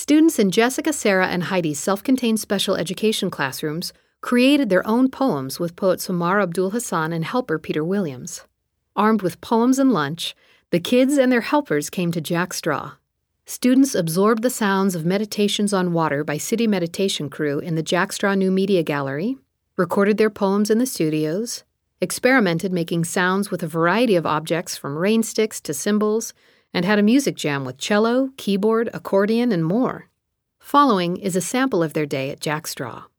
Students in Jessica, Sarah, and Heidi's self-contained special education classrooms created their own poems with poet Samar Abdul Hassan and helper Peter Williams. Armed with poems and lunch, the kids and their helpers came to Jack Straw. Students absorbed the sounds of Meditations on Water by City Meditation Crew in the Jack Straw New Media Gallery, recorded their poems in the studios, experimented making sounds with a variety of objects from rain sticks to cymbals, and had a music jam with cello, keyboard, accordion, and more. Following is a sample of their day at Jack Straw.